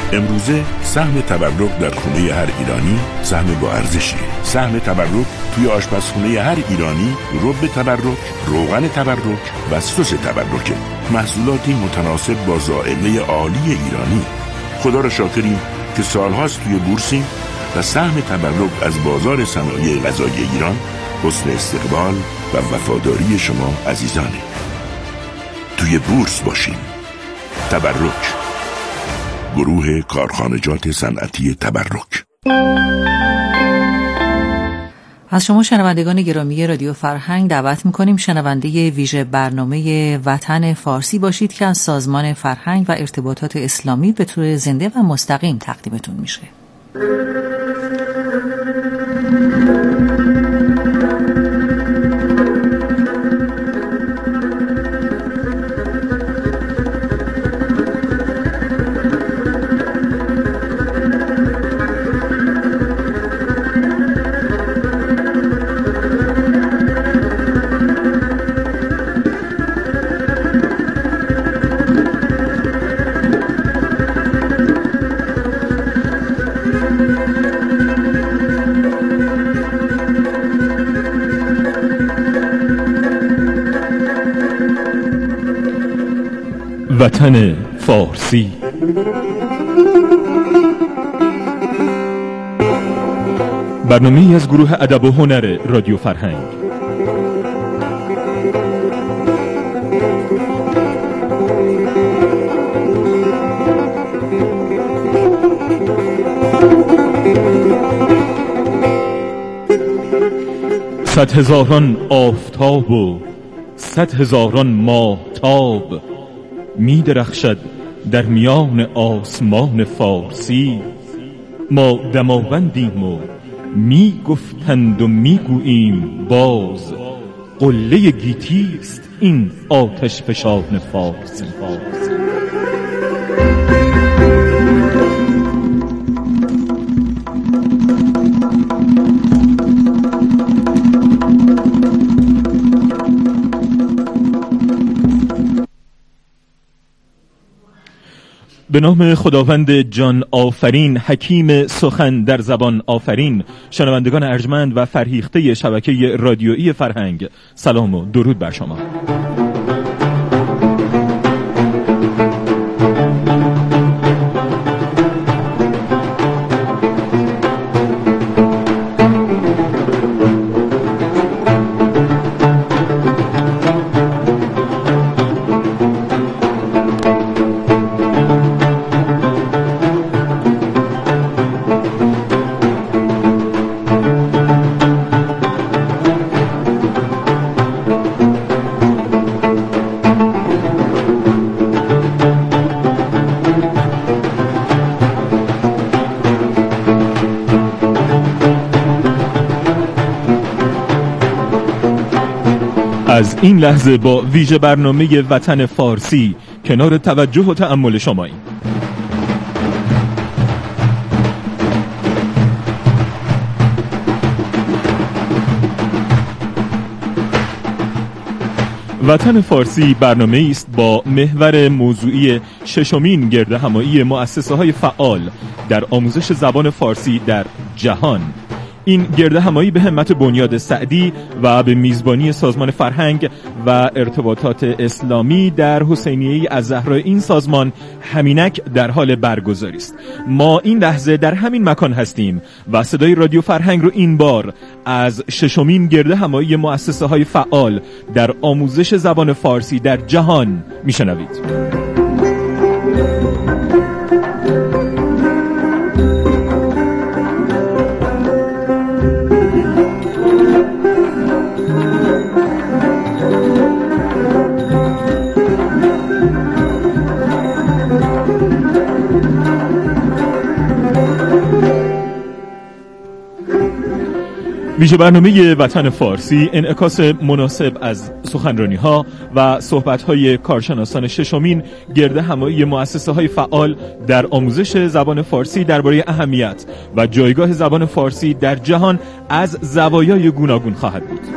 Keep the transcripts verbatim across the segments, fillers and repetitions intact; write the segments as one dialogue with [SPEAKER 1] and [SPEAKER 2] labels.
[SPEAKER 1] امروزه سهم تبرک در خونه هر ایرانی سهم با ارزشیه. سهم تبرک توی آشپزخونه هر ایرانی رب تبرک، روغن تبرک و سس تبرکه. محصولاتی متناسب با ذائقه عالی ایرانی. خدا را شاکریم که سالهاست توی بورسیم و سهم تبرک از بازار صنایع غذایی ایران حسن استقبال و وفاداری شما عزیزانه. توی بورس باشین. تبرک، گروه کارخانجات صنعتی تبرک.
[SPEAKER 2] از شما شنوندگان گرامی رادیو فرهنگ دعوت می‌کنیم شنونده ویژه برنامه وطن فارسی باشید که از سازمان فرهنگ و ارتباطات اسلامی به طور زنده و مستقیم تقدیمتون میشه.
[SPEAKER 3] وطن فارسی. برنامه‌ای از گروه ادب و هنر رادیو فرهنگ. صد هزاران آفتاب و صد هزاران ماهتاب می درخشد در میان آسمان فارسی. ما دماوندیم و می گفتند و می گوییم باز، قله گیتیست این آتش فشان فارسی. به نام خداوند جان آفرین، حکیم سخن در زبان آفرین. شنوندگان ارجمند و فرهیخته شبکه رادیویی فرهنگ، سلام و درود بر شما. از این لحظه با ویژه برنامه وطن فارسی کنار توجه و تأمل شماییم. وطن فارسی برنامه است با محور موضوعی ششمین گردهمایی مؤسسه‌های فعال در آموزش زبان فارسی در جهان. این گردهمایی به همت بنیاد سعدی و به میزبانی سازمان فرهنگ و ارتباطات اسلامی در حسینیه الزهراء این سازمان همینک در حال برگزاری است. ما این لحظه در همین مکان هستیم و صدای رادیو فرهنگ رو این بار از ششمین گردهمایی مؤسسه‌های فعال در آموزش زبان فارسی در جهان میشنوید. ویژه برنامه وطن فارسی انعکاس مناسب از سخنرانی‌ها و صحبت‌های کارشناسان ششمین گردهمایی مؤسسه‌های فعال در آموزش زبان فارسی درباره اهمیت و جایگاه زبان فارسی در جهان از زوایای گوناگون خواهد بود.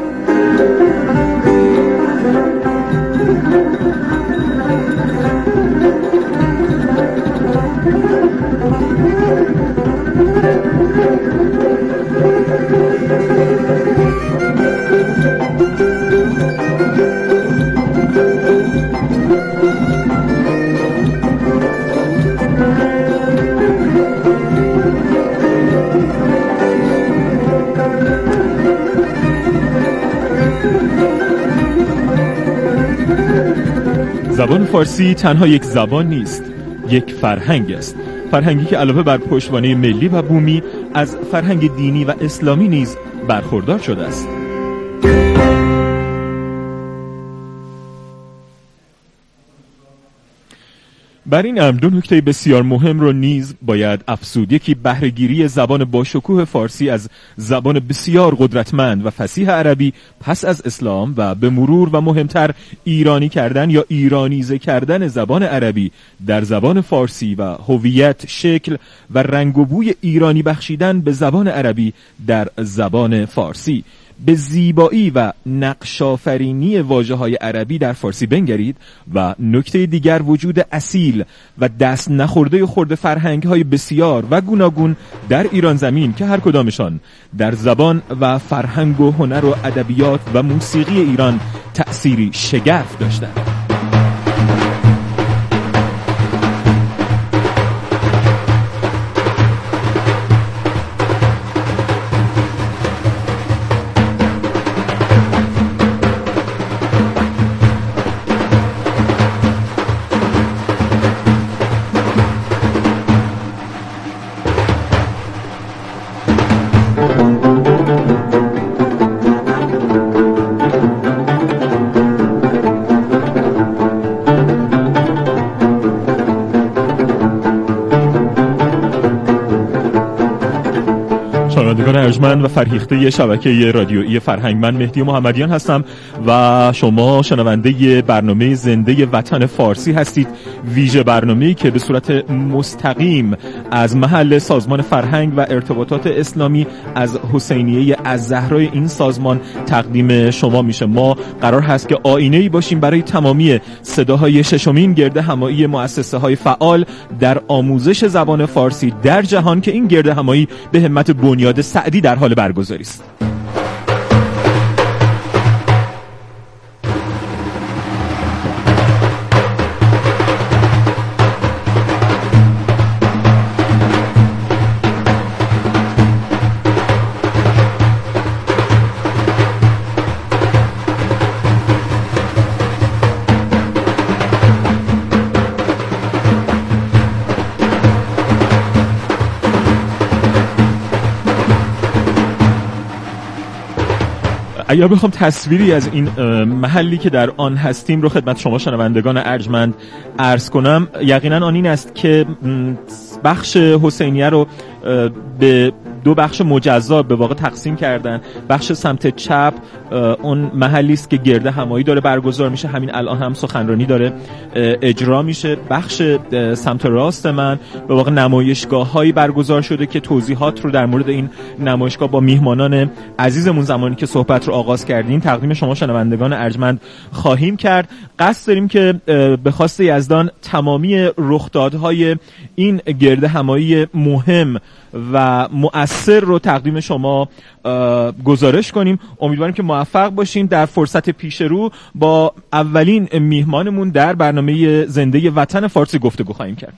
[SPEAKER 3] فارسی تنها یک زبان نیست، یک فرهنگ است. فرهنگی که علاوه بر پشتوانه ملی و بومی از فرهنگ دینی و اسلامی نیز برخوردار شده است. بر این امر دو نکته بسیار مهم رو نیز باید افزود. یکی بهره‌گیری زبان باشکوه فارسی از زبان بسیار قدرتمند و فصیح عربی پس از اسلام و به مرور و مهمتر ایرانی کردن یا ایرانیزه کردن زبان عربی در زبان فارسی و هویت، شکل و رنگ و بوی ایرانی بخشیدن به زبان عربی در زبان فارسی. به زیبایی و نقش‌آفرینی واژه‌های عربی در فارسی بنگرید و نکته دیگر وجود اصیل و دست نخورده خرد فرهنگ‌های بسیار و گوناگون در ایران زمین که هر کدامشان در زبان و فرهنگ و هنر و ادبیات و موسیقی ایران تأثیری شگرف داشتند. شنوندگان ارجمند و فرهیخته شبکه رادیویی فرهنگ، من مهدی محمدیان هستم و شما شنونده برنامه زنده وطن فارسی هستید. ویژه برنامه‌ای که به صورت مستقیم از محل سازمان فرهنگ و ارتباطات اسلامی از حسینیه الزهرا این سازمان تقدیم شما میشه. ما قرار هست که آینه‌ای باشیم برای تمامی صداهای ششمین گرده همایی مؤسسه‌های فعال در آموزش زبان فارسی در جهان که این گرده همایی به همت بنیاد سعدی در حال برگزاری است. اگر بخوام تصویری از این محلی که در آن هستیم رو خدمت شما شنوندگان ارجمند عرض کنم، یقینا آن این است که بخش حسینیه رو به دو بخش مجزا به واقع تقسیم کردن. بخش سمت چپ اون محلی است که گرده همایی داره برگزار میشه، همین الان هم سخنرانی داره اجرا میشه. بخش سمت راست من به واقع نمایشگاه‌هایی برگزار شده که توضیحات رو در مورد این نمایشگاه با میهمانان عزیزمون زمانی که صحبت رو آغاز کردیم تقدیم شما شنوندگان ارجمند خواهیم کرد. قصد داریم که به خواست یزدان تمامی رخدادهای این گرده همایی مهم و مؤثر رو تقدیم شما گزارش کنیم. امیدواریم که موفق باشیم. در فرصت پیش رو با اولین میهمانمون در برنامه زنده وطن فارسی گفتگو خواهیم کرد.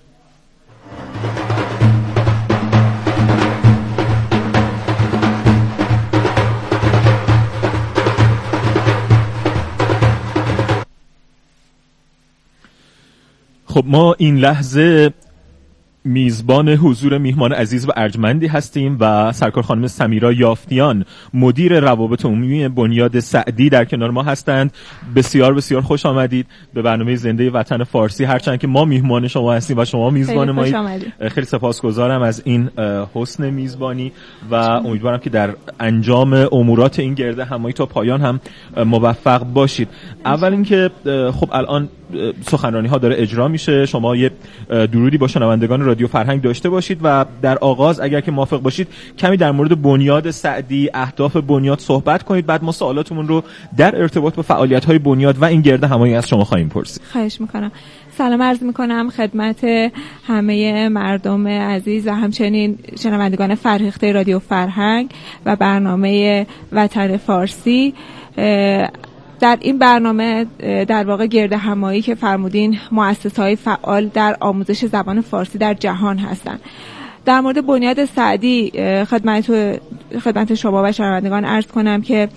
[SPEAKER 3] خب ما این لحظه میزبان حضور میهمان عزیز و ارجمندی هستیم و سرکار خانم سمیرا یافتیان مدیر روابط عمومی بنیاد سعدی در کنار ما هستند. بسیار بسیار خوش آمدید به برنامه زنده وطن فارسی. هرچند که ما میهمان شما هستیم و شما میزبان مایید، خیلی سپاسگزارم از این حسن میزبانی و امیدوارم که در انجام امورات این گرده همایی تا پایان هم موفق باشید. اول اینکه خب الان سخنرانی ها داره اجرا میشه، شما یه درودی با شنوندگان رادیو فرهنگ داشته باشید و در آغاز اگر که موافق باشید کمی در مورد بنیاد سعدی، اهداف بنیاد صحبت کنید، بعد ما سوالاتمون رو در ارتباط با فعالیت های بنیاد و این گرده همایی از شما خواهیم پرسید.
[SPEAKER 4] خواهش میکنم. سلام عرض میکنم خدمت همه مردم عزیز و همچنین شنوندگان فرهیخته رادیو فرهنگ و برنامه وطن فارسی. در این برنامه در واقع گرده همایی که فرمودین مؤسسه‌های فعال در آموزش زبان فارسی در جهان هستند. در مورد بنیاد سعدی خدمت خدمت شما و شنوندگان عرض کنم که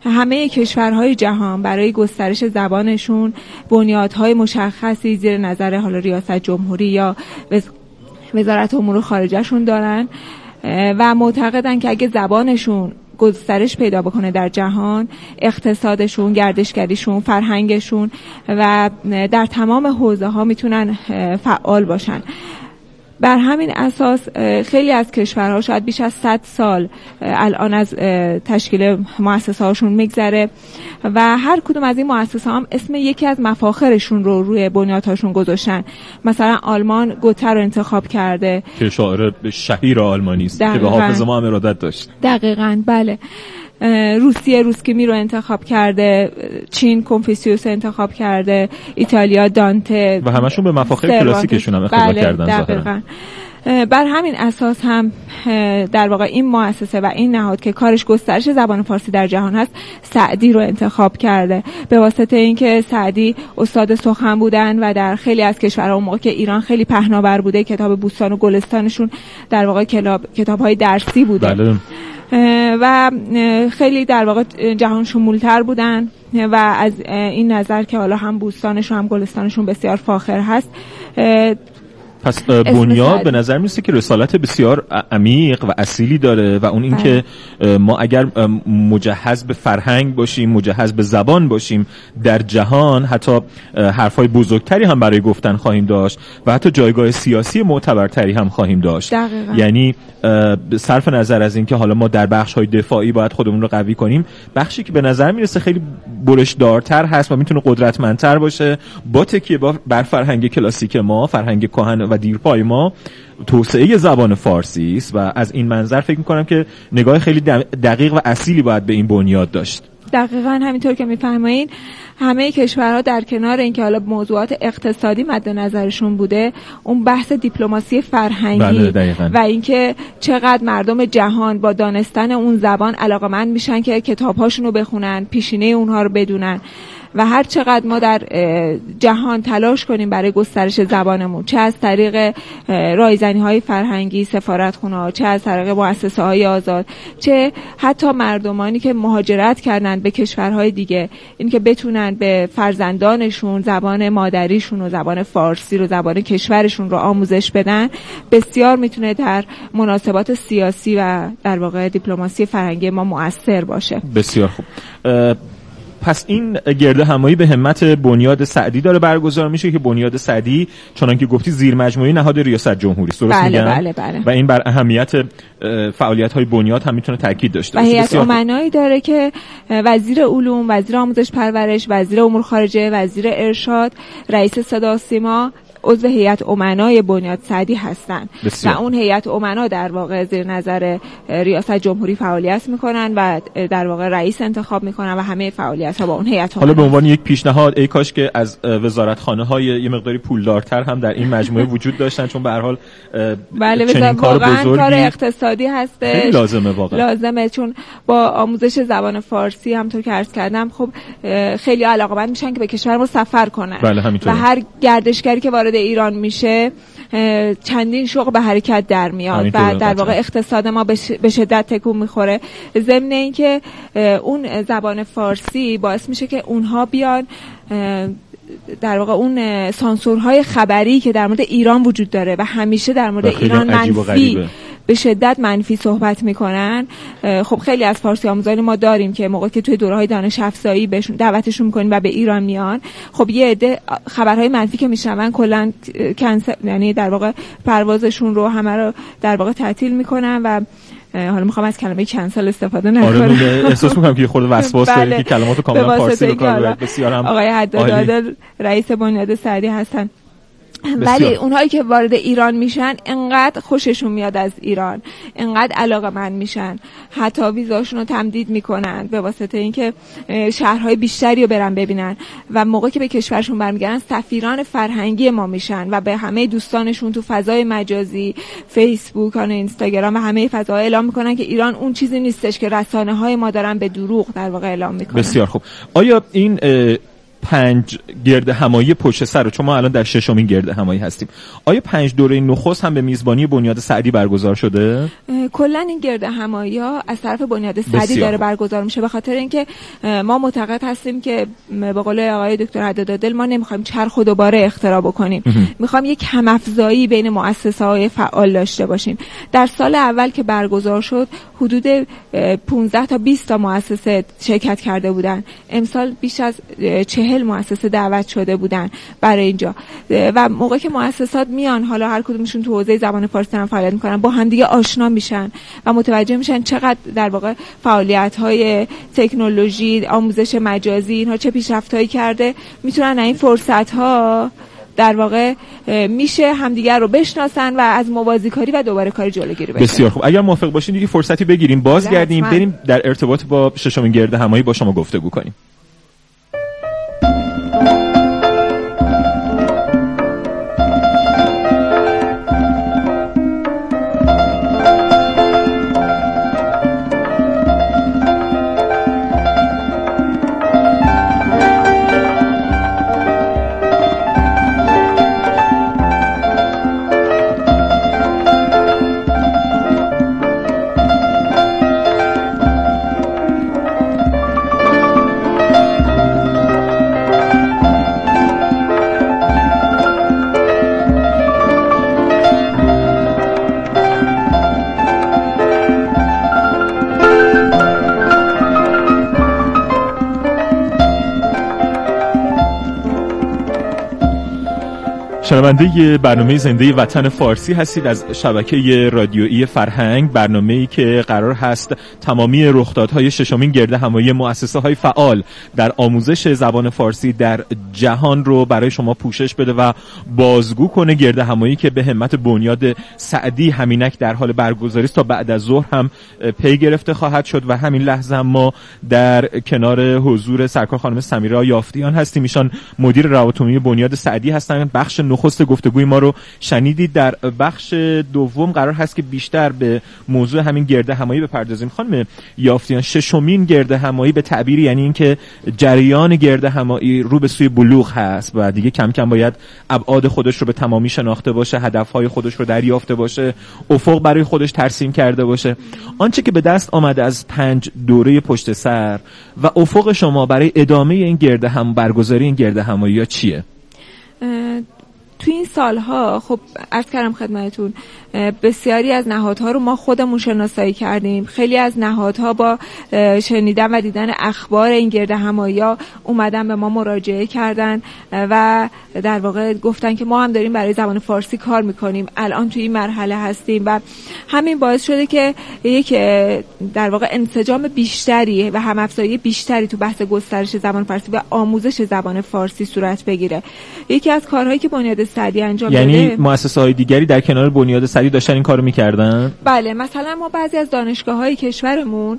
[SPEAKER 4] همه کشورهای جهان برای گسترش زبانشون بنیادهای مشخصی زیر نظر حالا ریاست جمهوری یا وزارت امور خارجه‌شون دارن و معتقدن که اگه زبانشون گسترش پیدا بکنه در جهان، اقتصادشون، گردشگریشون، فرهنگشون و در تمام حوزه‌ها میتونن فعال باشن. بر همین اساس خیلی از کشورها شاید بیش از صد سال الان از تشکیل مؤسسه هاشون میگذره و هر کدوم از این مؤسسه هم اسم یکی از مفاخرشون رو روی بنیادهاشون گذاشتن. مثلا آلمان گوته رو انتخاب کرده
[SPEAKER 3] که شاعر شهیر آلمانی است که به حافظ ما هم ارادت داشت.
[SPEAKER 4] دقیقاً بله. روسیه روسکیمی رو انتخاب کرده، چین کنفوسیوس انتخاب کرده، ایتالیا دانته
[SPEAKER 3] و همشون به مفاخر کلاسیکشون هم اقتباس
[SPEAKER 4] بله
[SPEAKER 3] کردن.
[SPEAKER 4] دقیقاً. بر همین اساس هم در واقع این مؤسسه و این نهاد که کارش گسترش زبان فارسی در جهان هست سعدی رو انتخاب کرده، به واسطه اینکه سعدی استاد سخن بودن و در خیلی از کشورها اون موقع که ایران خیلی پهناور بوده کتاب بوستان و گلستانشون در واقع کتاب‌های درسی بوده.
[SPEAKER 3] بله.
[SPEAKER 4] و خیلی در واقع جهان شمولتر بودن و از این نظر که حالا هم بوستانشون هم گلستانشون بسیار فاخر هست.
[SPEAKER 3] پس بنیاد به نظر میرسه که رسالت بسیار عمیق و اصیلی داره و اون این که ما اگر مجهز به فرهنگ باشیم، مجهز به زبان باشیم در جهان، حتی حرفای بزرگتری هم برای گفتن خواهیم داشت و حتی جایگاه سیاسی معتبرتری هم خواهیم داشت.
[SPEAKER 4] دقیقا.
[SPEAKER 3] یعنی صرف نظر از این که حالا ما در بخش های دفاعی باید خودمون رو قوی کنیم، بخشی که به نظر میرسه خیلی برش دارتر هست و میتونه قدرتمندتر باشه با تکیه بر فرهنگ کلاسیک ما، فرهنگ کهن و دیرپای ما، توسعه زبان فارسی است و از این منظر فکر میکنم که نگاه خیلی دقیق و اصیلی باید به این بنیاد داشت.
[SPEAKER 4] دقیقاً همینطور که میفرمایین همه کشورها در کنار اینکه حالا موضوعات اقتصادی مد نظرشون بوده، اون بحث دیپلماسی فرهنگی
[SPEAKER 3] بله
[SPEAKER 4] و اینکه چقدر مردم جهان با دانستن اون زبان علاقه‌مند میشن که کتاب‌هاشون رو بخونن، پیشینه اونها رو بدونن و هر چقدر ما در جهان تلاش کنیم برای گسترش زبانمون، چه از طریق رایزنی‌های فرهنگی، سفارتخونه‌ها، چه از طریق مؤسسه‌های آزاد، چه حتی مردمانی که مهاجرت کردن به کشورهای دیگه، این که بتونن به فرزندانشون زبان مادریشون و زبان فارسی رو، زبان کشورشون رو آموزش بدن، بسیار میتونه در مناسبات سیاسی و در واقع دیپلماسی فرهنگی ما مؤثر باشه.
[SPEAKER 3] بسیار خوب. پس این گرده همایی به همت بنیاد سعدی داره برگزار میشه که بنیاد سعدی چنان که گفتی زیر مجموعه نهاد ریاست جمهوری است، درست
[SPEAKER 4] بله
[SPEAKER 3] میگم؟
[SPEAKER 4] بله بله.
[SPEAKER 3] و این بر اهمیت فعالیت‌های بنیاد هم میتونه تاکید داشته باشه.
[SPEAKER 4] و هیئت امنایی داره که وزیر علوم، وزیر آموزش پرورش، وزیر امور خارجه، وزیر ارشاد، رئیس صدا و سیما عضو هیئت امنای بنیاد سعدی هستن و اون هیئت امنا در واقع زیر نظر ریاست جمهوری فعالیت میکنن و در واقع رئیس انتخاب میکنن و همه فعالیت ها با اون هیئت امنا.
[SPEAKER 3] حالا به عنوان یک پیشنهاد ای کاش که از وزارتخانه های یه مقداری پولدارتر هم در این مجموعه وجود داشتن، چون به هر حال
[SPEAKER 4] بله
[SPEAKER 3] چنین کار بزرگی
[SPEAKER 4] کار اقتصادی هستش،
[SPEAKER 3] خیلی لازمه واقعا
[SPEAKER 4] لازمه، چون با آموزش زبان فارسی همونطور که عرض کردم خب خیلی علاقه‌مند میشن که به کشورمون سفر کنن.
[SPEAKER 3] بله همینطوره.
[SPEAKER 4] و هر گردشگری که وارد ایران میشه چندین شغل به حرکت در میاد و در واقع اقتصاد ما به شدت تکون میخوره. ضمن اینکه اون زبان فارسی باعث میشه که اونها بیان در واقع اون سانسورهای خبری که در مورد ایران وجود داره و همیشه در مورد ایران منفی به شدت منفی صحبت میکنن. خب خیلی از فارسی آموزان ما داریم که موقعی که توی دوره‌های دانش افزایی بهشون دعوتشون میکنیم و به ایران میان، خب یه عده خبرهای منفی که میشنون کلا کنسل، یعنی در واقع پروازشون رو همه رو در واقع تعطیل میکنن و حالا میخوام از کلمه کنسل استفاده نکنم.
[SPEAKER 3] آره احساس میکنم که خود وسواس داره که کلماتو کاملا فارسی رو کار ببرید. بسیار هم
[SPEAKER 4] آقای حداد رئیس بنیاد سعدی هستن. ولی اونهایی که وارد ایران میشن انقدر خوششون میاد از ایران، انقدر علاقه‌مند میشن، حتی ویزاشون رو تمدید میکنن به واسطه اینکه شهرهای بیشتری رو برن ببینن و موقعی که به کشورشون برمیگردن سفیران فرهنگی ما میشن و به همه دوستانشون تو فضای مجازی، فیسبوک، اینستاگرام و همه فضاها اعلام میکنن که ایران اون چیزی نیستش که رسانه‌های ما دارن به دروغ در واقع اعلام میکنن.
[SPEAKER 3] بسیار خوب. آیا این پنج گرد همایی پشت سر، چون ما الان در ششمین گرد همایی هستیم، آیا پنج دوره نخست هم به میزبانی بنیاد سعدی برگزار شده؟
[SPEAKER 4] کلا این گرد همایی‌ها از طرف بنیاد سعدی داره برگزار میشه، به خاطر اینکه ما معتقد هستیم که به قول آقای دکتر حدادادل ما نمیخوایم چرخ و دوباره اختراع بکنیم، میخوایم یک هم‌افزایی بین مؤسسه‌های فعال داشته باشیم. در سال اول که برگزار شد حدود پانزده تا بیست تا مؤسسه شرکت کرده بودن، امسال بیش از چهل مؤسسه دعوت شده بودن برای اینجا و موقعی که مؤسسات میان، حالا هر کدومشون تو حوزه زبان فارسی هم فعالیت میکنن، با همدیگه آشنا میشن و متوجه میشن چقدر در واقع فعالیت‌های تکنولوژی، آموزش مجازی اینها چه پیشرفت‌هایی کرده، میتونن این فرصت‌ها در واقع میشه همدیگر رو بشناسن و از موازیکاری و دوباره کاری جلوگیری بکنن.
[SPEAKER 3] بسیار خوب، اگر موافق باشین دیگه فرصتی بگیریم بازگردیم بریم در ارتباط با ششمین گرد همایی با شما گفتگو کنیم. شنونده برنامه زنده وطن فارسی هستید از شبکه رادیویی فرهنگ، برنامه‌ای که قرار هست تمامی رخدادهای ششمین گرد همایی مؤسسه‌های فعال در آموزش زبان فارسی در جهان رو برای شما پوشش بده و بازگو کنه. گرد همایی که به همت بنیاد سعدی همینک در حال برگزاری است، تا بعد از ظهر هم پی گرفته خواهد شد و همین لحظه هم ما در کنار حضور سرکار خانم سمیرا یافتیان هستیم. ایشان مدیر روابط عمومی بنیاد سعدی هستند. بخش نخست گفتگوی ما رو شنیدید. در بخش دوم قرار هست که بیشتر به موضوع همین گرد همایی بپردازیم. خانم یافتیان، ششمین گرد همایی به تعبیر یعنی این که جریان گرد همایی رو به سوی بلوغ هست و دیگه کم کم باید ابعاد خودش رو به تمامی شناخته باشه، هدفهای خودش رو دریافته باشه، افق برای خودش ترسیم کرده باشه. آنچه که به دست آمده از پنج دوره پشت سر و افق شما برای ادامه این گرد هم برگزاری این گرد همایی چیه؟
[SPEAKER 4] تو این سالها خب عرض کردم خدمتتون بسیاری از نهادها رو ما خودمون شناسایی کردیم. خیلی از نهادها با شنیدن و دیدن اخبار این گرد همایی‌ها اومدن به ما مراجعه کردن و در واقع گفتن که ما هم داریم برای زبان فارسی کار میکنیم، الان توی این مرحله هستیم و همین باعث شده که یک در واقع انسجام بیشتری و هم‌افزایی بیشتری تو بحث گسترش زبان فارسی و آموزش زبان فارسی صورت بگیره. یکی از کارهایی که بنیاد سعدی انجام
[SPEAKER 3] یعنی
[SPEAKER 4] داده،
[SPEAKER 3] یعنی مؤسسه‌های دیگری در کنار بنیاد سعدی داشتن این کارو می‌کردن؟
[SPEAKER 4] بله، مثلا ما بعضی از دانشگاه‌های کشورمون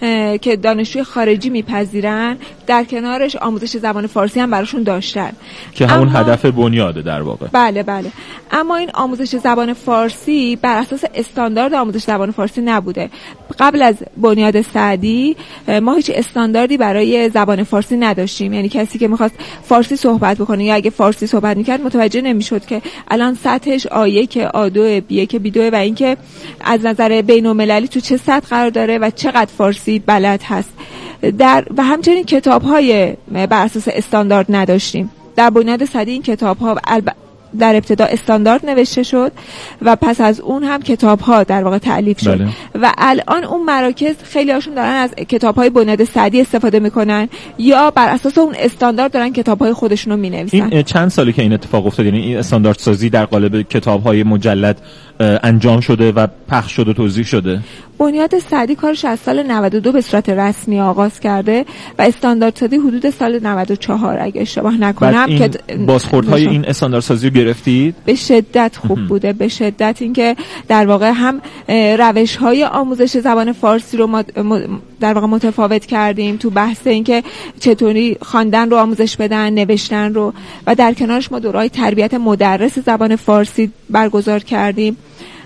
[SPEAKER 4] که دانشجوی خارجی میپذیرن در کنارش آموزش زبان فارسی هم براشون داشتن
[SPEAKER 3] که همون اما... هدف بنیاده در واقع.
[SPEAKER 4] بله بله، اما این آموزش زبان فارسی بر اساس استاندارد آموزش زبان فارسی نبوده. قبل از بنیاد سعدی ما هیچ استانداردی برای زبان فارسی نداشتیم، یعنی کسی که می‌خواست فارسی صحبت بکنه یا اگه فارسی صحبت می‌کرد متوجه نمی‌شد که الان سطحش آ یک، آ دو، بی یک، بی دو و اینکه از نظر بین‌المللی تو چه سطح قرار داره و چقدر فارسی بلد هست. در و همچنین کتاب‌های بر اساس استاندارد نداشتیم. در بنیاد سعدی این کتاب‌ها الب... در ابتدا استاندارد نوشته شد و پس از اون هم کتاب‌ها در واقع تألیف شد. بله. و الان اون مراکز خیلی هاشون دارن از کتاب‌های بنیاد سعدی استفاده میکنن یا بر اساس اون استاندارد دارن کتاب‌های خودشون رو مینویسن.
[SPEAKER 3] این چند سالی که این اتفاق افتاد؟ یعنی این استاندارد سازی در قالب کتاب‌های مجلد انجام شده و پخش شده و توزیع شده؟
[SPEAKER 4] بنیاد سعدی کارش از سال نود و دو به صورت رسمی آغاز کرده و استانداردسازی حدود سال نود و چهار اگه اشتباه نکنم.
[SPEAKER 3] که بازخوردهای این استانداردسازی رو گرفتید؟
[SPEAKER 4] به شدت خوب بوده، به شدت اینکه در واقع هم روش‌های آموزش زبان فارسی رو در واقع متفاوت کردیم تو بحث اینکه چطوری خواندن رو آموزش بدن، نوشتن رو، و در کنارش ما دوره‌های تربیت مدرس زبان فارسی برگزار کردیم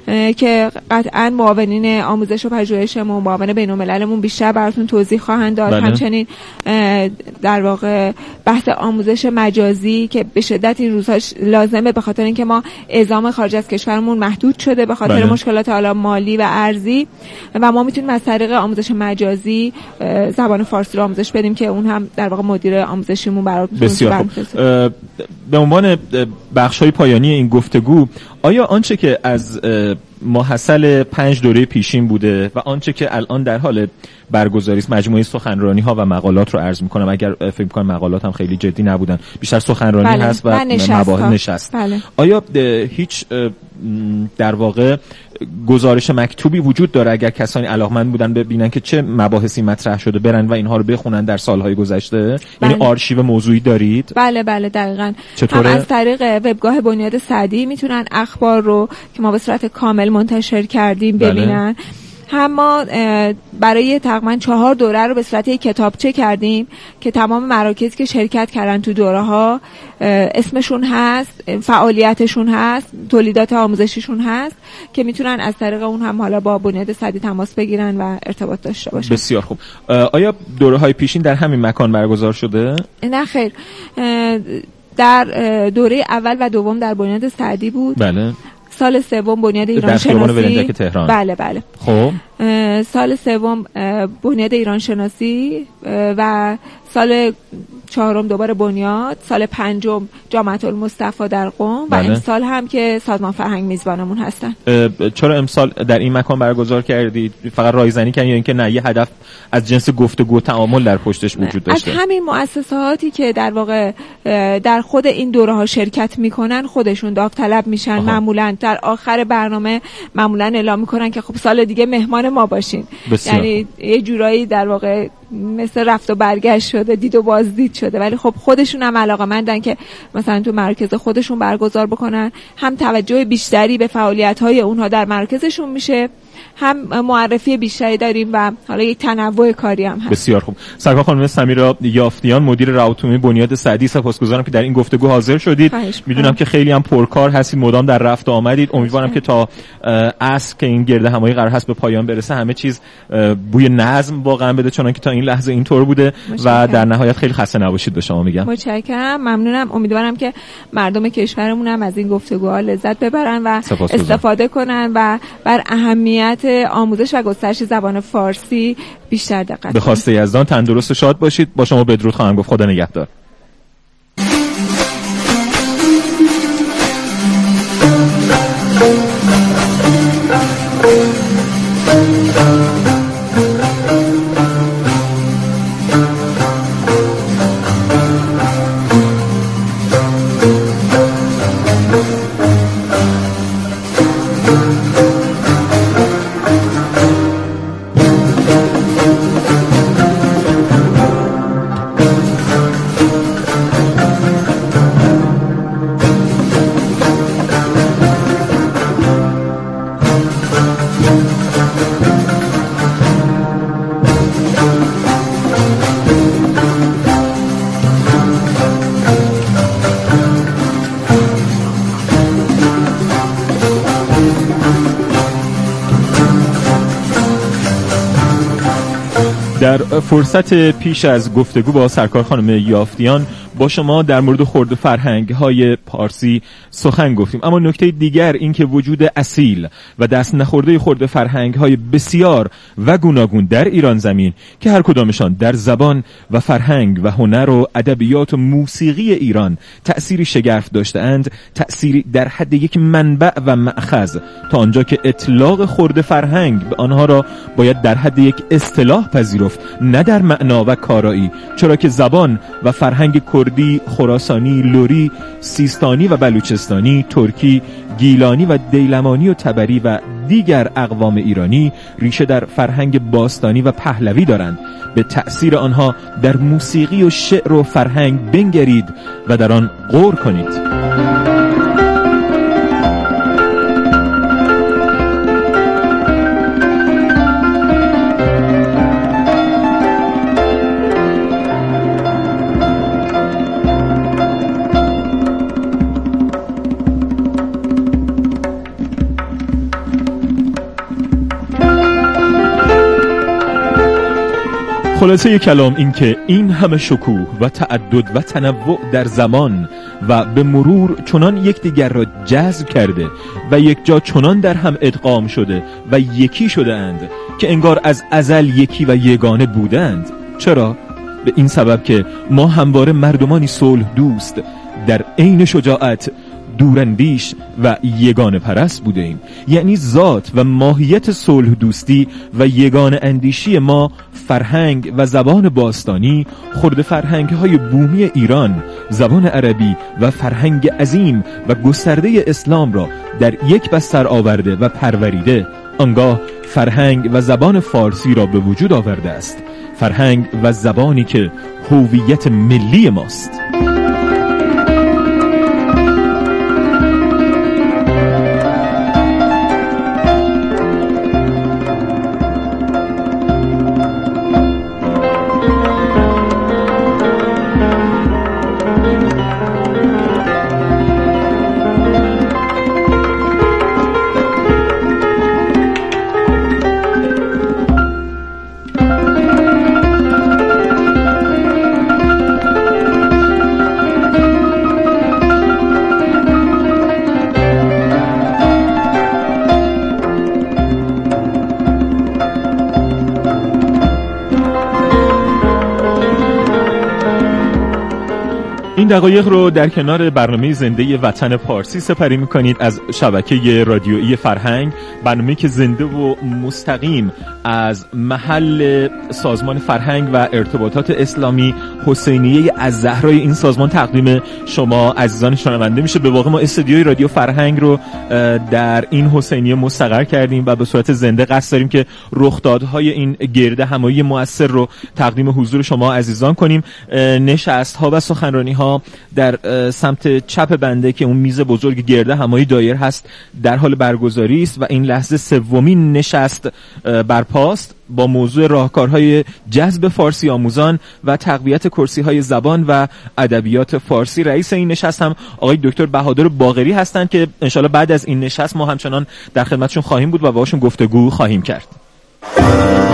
[SPEAKER 4] که قطعاً معاونین آموزش و پژوهشمون، معاون بین‌المللمون بیشتر براتون توضیح خواهند داد.
[SPEAKER 3] بله.
[SPEAKER 4] همچنین در واقع بحث آموزش مجازی که به شدت این روزها لازمه، به خاطر اینکه ما اعزام خارج از کشورمون محدود شده به خاطر بله. مشکلات حالا مالی و ارزی، و ما میتونیم از طریق آموزش مجازی زبان فارسی رو آموزش بدیم که اون هم در واقع مدیر آموزشیمون براتون
[SPEAKER 3] بسیار خوب. به عنوان بخش‌های پایانی این گفتگو، آیا آنچه که از ماحصل پنج دوره پیشین بوده و آنچه که الان در حال برگزاری است، مجموعه سخنرانی ها و مقالات رو عرض می‌کنم، اگر فکر می‌کنم مقالات هم خیلی جدی نبودن، بیشتر سخنرانی بله. هست و مباحث نشست بله. آیا هیچ در واقع گزارش مکتوبی وجود داره اگر کسانی علاقمند بودن ببینن که چه مباحثی مطرح شده برن و اینها رو بخونن در سالهای گذشته؟ بله. یعنی آرشیو موضوعی دارید؟
[SPEAKER 4] بله بله دقیقاً.
[SPEAKER 3] چطوره؟
[SPEAKER 4] هم از طریق وبگاه بنیاد سعدی میتونن اخبار رو که ما به صورت کامل منتشر کردیم ببینن. بله. هم ما برای تقریبا چهار دوره رو به صورت یک کتابچه کردیم که تمام مراکزی که شرکت کردن تو دوره ها اسمشون هست، فعالیتشون هست، تولیدات آموزشیشون هست که میتونن از طریق اون هم حالا با بنیاد سعدی تماس بگیرن و ارتباط داشته باشن.
[SPEAKER 3] بسیار خوب. آیا دوره های پیشین در همین مکان برگزار شده؟
[SPEAKER 4] نه خیر، در دوره اول و دوم در بنیاد سعدی بود.
[SPEAKER 3] بله.
[SPEAKER 4] سال سوم بنیاد ایران شناسی. بله بله.
[SPEAKER 3] خب
[SPEAKER 4] سال سوم بنیاد ایران شناسی و سال چهارم دوباره بنیاد، سال پنجم جامعه المصطفی در قم بله. و امسال هم که سازمان فرهنگ میزبانمون هستن.
[SPEAKER 3] چرا امسال در این مکان برگزار کردید؟ فقط رایزنی کردید یا اینکه نه یه هدف از جنس گفتگو و تعامل در پشتش وجود داشته؟
[SPEAKER 4] از همین مؤسساتی که در واقع در خود این دوره ها شرکت میکنن خودشون داوطلب میشن. آها. معمولا در آخر برنامه معمولا اعلام میکنن که خب سال دیگه مهمان ما باشین.
[SPEAKER 3] بسیار.
[SPEAKER 4] یعنی یه جورایی در واقع مثل رفت و برگشت شده، دید و بازدید شده، ولی خب خودشون هم علاقه‌مندن که مثلا تو مرکز خودشون برگزار بکنن. هم توجه بیشتری به فعالیت‌های اونها در مرکزشون میشه، هم معرفی بیشتری داریم و حالا یک تنوع کاری هم هست.
[SPEAKER 3] بسیار خوب. سرکار خانم سمیرا یافتیان، مدیر روابط عمومی بنیاد سعدی، سپاسگزارم که در این گفتگو حاضر شدید. میدونم که خیلی هم پرکار هستید، مدام در رفت و آمدید. امیدوارم که تا عصر که این گرد همایی قرار هست به پایان برسه همه چیز بوی نظم واقعا بده، چون که تا این لحظه اینطور بوده. مشکرم. و در نهایت خیلی خسته نباشید به شما میگم.
[SPEAKER 4] متشکرم، ممنونم. امیدوارم که مردم کشورمون هم از این گفتگوها لذت ببرن و استفاده کنن و بر اهمیت آموزش و گسترش زبان فارسی بیشتر دقت کنید.
[SPEAKER 3] به خواسته یزدان تندرست و شاد باشید. با شما بدرود خواهم گفت. خدا نگهدار. در فرصت پیش از گفتگو با سرکار خانم یافتیان با شما در مورد خرد فرهنگ‌های پارسی سخن گفتیم، اما نکته دیگر این که وجود اصیل و دست نخورده خرد فرهنگ‌های بسیار و گوناگون در ایران زمین که هر کدامشان در زبان و فرهنگ و هنر و ادبیات و موسیقی ایران تأثیری شگرف داشته‌اند، تأثیری در حد یک منبع و مأخذ، تا آنجا که اطلاق خرد فرهنگ به آنها را باید در حد یک اصطلاح پذیرفت، نه در معنا و کارایی، چرا که زبان و فرهنگ کردی، خراسانی، لری، سیستانی و بلوچستانی، ترکی، گیلانی و دیلمانی و تبری و دیگر اقوام ایرانی ریشه در فرهنگ باستانی و پهلوی دارند. به تأثیر آنها در موسیقی و شعر و فرهنگ بنگرید و در آن غور کنید. خلاصه کلام این که این همه شکوه و تعدد و تنوع در زمان و به مرور چنان یکدیگر را جذب کرده و یک جا چنان در هم ادغام شده و یکی شده اند که انگار از ازل یکی و یگانه بودند. چرا؟ به این سبب که ما همواره مردمانی صلح دوست در عین شجاعت دوراندیش و یگانه پرست بوده ایم. یعنی ذات و ماهیت صلح دوستی و یگانه اندیشی ما فرهنگ و زبان باستانی، خرد فرهنگ های بومی ایران، زبان عربی و فرهنگ عظیم و گسترده اسلام را در یک بستر آورده و پروریده. آنگاه فرهنگ و زبان فارسی را به وجود آورده است، فرهنگ و زبانی که هویت ملی ماست. این دقایق رو در کنار برنامه زنده وطن فارسی سپری می‌کنید از شبکه رادیویی فرهنگ، برنامه‌ای که زنده و مستقیم از محل سازمان فرهنگ و ارتباطات اسلامی حسینیه الزهرای این سازمان تقدیم شما عزیزان شنونده میشه. به واقع ما استودیوی رادیو فرهنگ رو در این حسینیه مستقر کردیم و به صورت زنده قصد داریم که رخدادهای این گرد همایی مؤثر رو تقدیم حضور شما عزیزان کنیم. نشست‌ها و سخنرانی‌ها در سمت چپ بنده که اون میز بزرگ گرده همایی دایر هست در حال برگزاری است و این لحظه سومین نشست برپاست با موضوع راهکارهای جذب فارسی آموزان و تقویت کرسی‌های زبان و ادبیات فارسی. رئیس این نشست هم آقای دکتر بهادر باقری هستند که انشالله بعد از این نشست ما همچنان در خدمتشون خواهیم بود و باهاشون گفتگو خواهیم کرد.